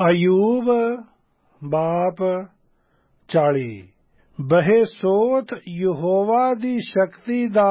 ਅਯੂਬ ਬਾਪ 40। ਬਹੇ ਸੋਤ ਯਹੋਵਾ ਦੀ ਸ਼ਕਤੀ ਦਾ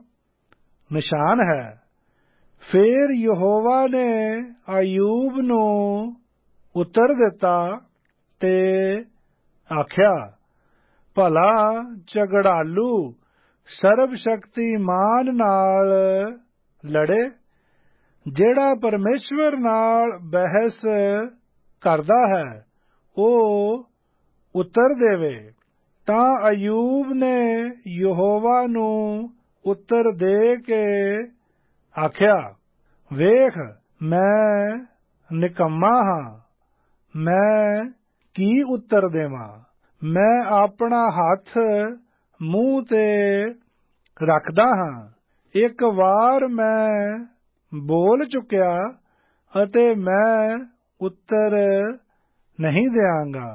ਨਿਸ਼ਾਨ ਹੈ। ਫੇਰ ਯਹੋਵਾ ਨੇ ਅਯੂਬ ਨੂੰ ਉੱਤਰ ਦਿੱਤਾ ਤੇ ਆਖਿਆ, ਭਲਾ ਝਗੜਾਲੂ ਸਰਬ ਸ਼ਕਤੀਮਾਨ ਨਾਲ ਲੜੇ, ਜਿਹੜਾ ਪਰਮੇਸ਼ਵਰ ਨਾਲ ਬਹਿਸ ਕਰਦਾ ਹੈ ਉਹ ਉੱਤਰ ਦੇਵੇ। ਤਾਂ ਅਯੂਬ ਨੇ ਯਹੋਵਾ ਨੂੰ ਉੱਤਰ ਦੇ ਕੇ ਆਖਿਆ, ਵੇਖ ਮੈਂ ਨਿਕੰਮਾ ਹਾਂ, ਮੈਂ ਕੀ ਉੱਤਰ ਦੇਵਾਂ। ਮੈਂ ਆਪਣਾ ਹੱਥ ਮੂੰਹ ਤੇ ਰੱਖਦਾ ਹਾਂ। ਇੱਕ ਵਾਰ ਮੈਂ ਬੋਲ ਚੁੱਕਿਆ ਅਤੇ ਮੈਂ ਉੱਤਰ ਨਹੀਂ ਦਿਆਂਗਾ,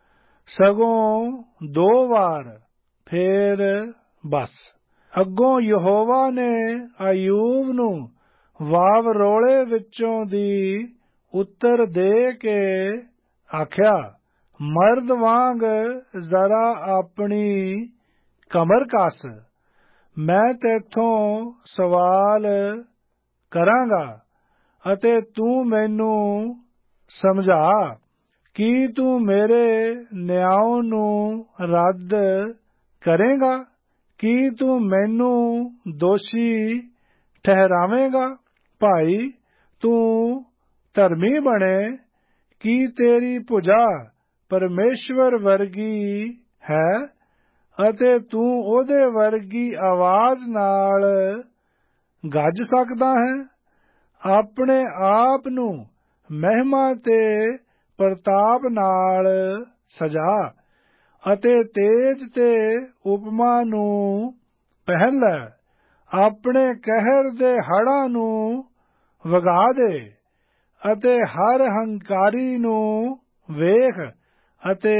ਸਗੋਂ 2 ਵਾਰ, ਫੇਰ ਬਸ। ਅੱਗੋਂ ਯਹੋਵਾ ਨੇ ਅਯੂਬ ਨੂੰ ਵਾਵ ਰੋਲੇ ਵਿੱਚੋਂ ਦੀ ਉੱਤਰ ਦੇ ਕੇ ਆਖਿਆ, ਮਰਦ ਵਾਂਗ ਜ਼ਰਾ ਆਪਣੀ ਕਮਰ ਕੱਸ, ਮੈਂ ਤੈਥੋਂ ਸਵਾਲ ਕਰਾਂਗਾ ਅਤੇ ਤੂੰ ਮੈਨੂੰ ਸਮਝਾ। ਕੀ ਤੂੰ ਮੇਰੇ ਨਿਆਂ ਨੂੰ ਰੱਦ ਕਰੇਂਗਾ? ਕੀ ਤੂੰ ਮੈਨੂੰ ਦੋਸ਼ੀ ਠਹਿਰਾਵੇਂਗਾ? ਭਾਈ ਤੂੰ ਧਰਮੀ ਬਣੇ। ਕੀ ਤੇਰੀ ਭੁਜਾ ਪਰਮੇਸ਼ਵਰ ਵਰਗੀ ਹੈ ਅਤੇ ਤੂੰ ਉਹਦੇ ਵਰਗੀ ਆਵਾਜ਼ ਨਾਲ ਗੱਜ ਸਕਦਾ ਹੈ? ਆਪਣੇ ਆਪ ਨੂੰ ਮਹਿਮਾ ਤੇ ਪ੍ਰਤਾਪ ਨਾਲ ਸਜਾ ਅਤੇ ਤੇਜ ਤੇ ਉਪਮਾ ਨੂੰ ਪਹਿਨ ਲੈ। ਆਪਣੇ ਕਹਿਰ ਦੇ ਹੜ੍ਹਾਂ ਨੂੰ ਵਗਾ ਦੇ ਅਤੇ ਹਰ ਹੰਕਾਰੀ ਨੂੰ ਵੇਖ ਅਤੇ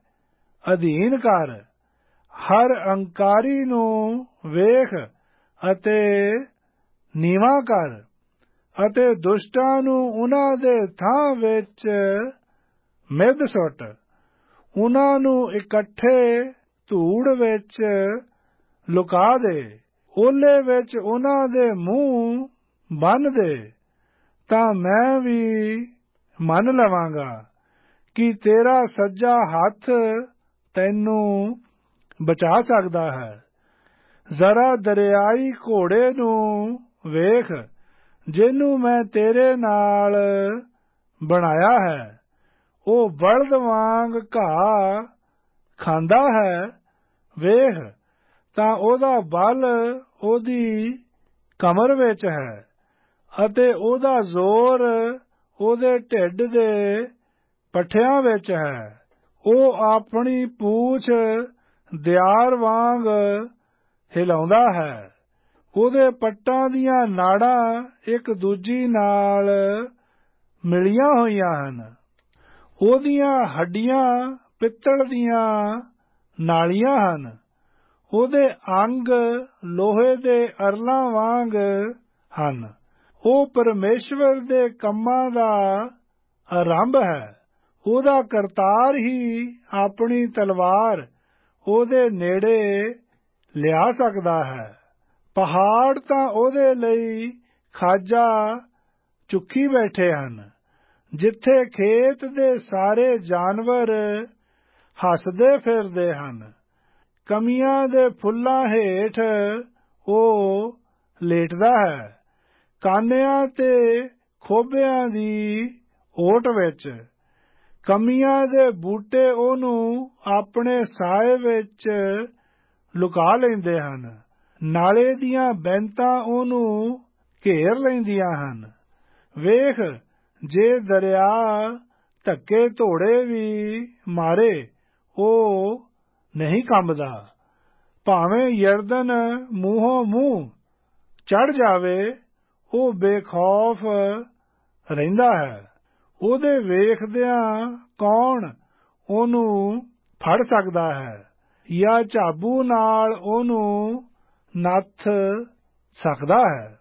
ਅਧੀਨ ਕਰ। ਹਰ ਹੰਕਾਰੀ ਨੂੰ ਵੇਖ ਅਤੇ ਨੀਵਾਂ ਕਰ ਅਤੇ ਦੁਸ਼ਟਾਂ ਨੂੰ ਉਨ੍ਹਾਂ ਦੇ ਥਾਂ ਵਿੱਚ ਮਿੱਧ ਸੁੱਟ। ਉਨ੍ਹਾਂ ਨੂੰ ਇਕੱਠੇ ਧੂੜ ਵਿੱਚ ਲੁਕਾ ਦੇ। ਓਲੇ ਵਿੱਚ ਉਨ੍ਹਾਂ ਦੇ ਮੂੰਹ ਬੰਨ੍ਹ ਦੇ। ਤਾਂ ਮੈਂ ਵੀ ਮੰਨ ਲਵਾਂਗਾ ਕਿ ਤੇਰਾ ਸੱਜਾ ਹੱਥ ਤੈਨੂੰ ਬਚਾ ਸਕਦਾ ਹੈ। ਜ਼ਰਾ ਦਰਿਆਈ ਘੋੜੇ ਨੂੰ ਵੇਖ, ਜਿਹਨੂੰ ਮੈਂ ਤੇਰੇ ਨਾਲ ਬਣਾਇਆ ਹੈ। ਉਹ ਬਲਦ ਵਾਂਗ ਘਾਹ ਖਾਂਦਾ ਹੈ। ਵੇਖ ਤਾਂ ਉਹਦਾ ਬਲ ਉਹਦੀ ਕਮਰ ਵਿੱਚ ਹੈ ਅਤੇ ਉਹਦਾ ਜ਼ੋਰ ਉਹਦੇ ਢਿੱਡ ਦੇ ਪੱਠਿਆਂ ਵਿੱਚ ਹੈ। ਉਹ ਆਪਣੀ ਪੂਛ ਦਿਆਰ ਵਾਂਗ ਹਿਲਾਉਂਦਾ ਹੈ। ਉਹਦੇ ਪੱਟਾਂ ਦੀਆਂ ਨਾੜਾਂ ਇੱਕ ਦੂਜੀ ਨਾਲ ਮਿਲੀਆਂ ਹੋਈਆਂ ਹਨ। ਉਹਦੀਆਂ ਹੱਡੀਆਂ ਪਿੱਤਲ ਦੀਆਂ ਨਾਲੀਆਂ ਹਨ। ਉਹਦੇ ਅੰਗ ਲੋਹੇ ਦੇ ਅਰਲਾਂ ਵਾਂਗ ਹਨ। ਉਹ ਪਰਮੇਸ਼ਵਰ ਦੇ ਕੰਮਾਂ ਦਾ ਆਰੰਭ ਹੈ। ਉਹਦਾ ਕਰਤਾਰ ਹੀ ਆਪਣੀ ਤਲਵਾਰ ਉਹਦੇ ਨੇੜੇ ਲਿਆ ਸਕਦਾ ਹੈ। ਪਹਾੜ ਤਾਂ ਉਹਦੇ ਲਈ ਖਾਜਾ ਚੁੱਕੀ ਬੈਠੇ ਹਨ। ਜਿੱਥੇ ਖੇਤ ਦੇ ਸਾਰੇ ਜਾਨਵਰ ਹੱਸਦੇ ਫਿਰਦੇ ਹਨ। ਕਮੀਆਂ ਦੇ ਫੁੱਲਾਂ ਹੇਠ ਉਹ ਲੇਟਦਾ ਹੈ। ਕਾਨਿਆਂ ਤੇ ਖੋਬਿਆਂ ਦੀ ਓਟ ਵਿੱਚ ਕਮੀਆਂ ਦੇ ਬੂਟੇ ਉਹਨੂੰ ਆਪਣੇ ਸਾਏ ਵਿੱਚ ਲੁਕਾ ਲੈਂਦੇ ਹਨ। ਨਾਲੇ ਦੀਆਂ ਬੈਂਤਾਂ ਉਹਨੂੰ ਘੇਰ ਲੈਂਦੀਆਂ ਹਨ। ਵੇਖ, ਜੇ ਦਰਿਆ ਧੱਕੇ ਧੋੜੇ ਵੀ ਮਾਰੇ ਉਹ ਨਹੀਂ ਕੰਬਦਾ। ਭਾਵੇਂ ਯਰਦਨ ਮੂੰਹੋਂ ਮੂੰਹ ਚੜ ਜਾਵੇ ਉਹ ਬੇਖੌਫ ਰਹਿੰਦਾ ਹੈ। ਉਹਦੇ ਵੇਖਦਿਆਂ ਕੌਣ ਉਹਨੂੰ ਫੜ ਸਕਦਾ ਹੈ ਜਾਂ ਝਾਬੂ ਨਾਲ ਉਹਨੂੰ ਨੱਥ ਸਕਦਾ ਹੈ।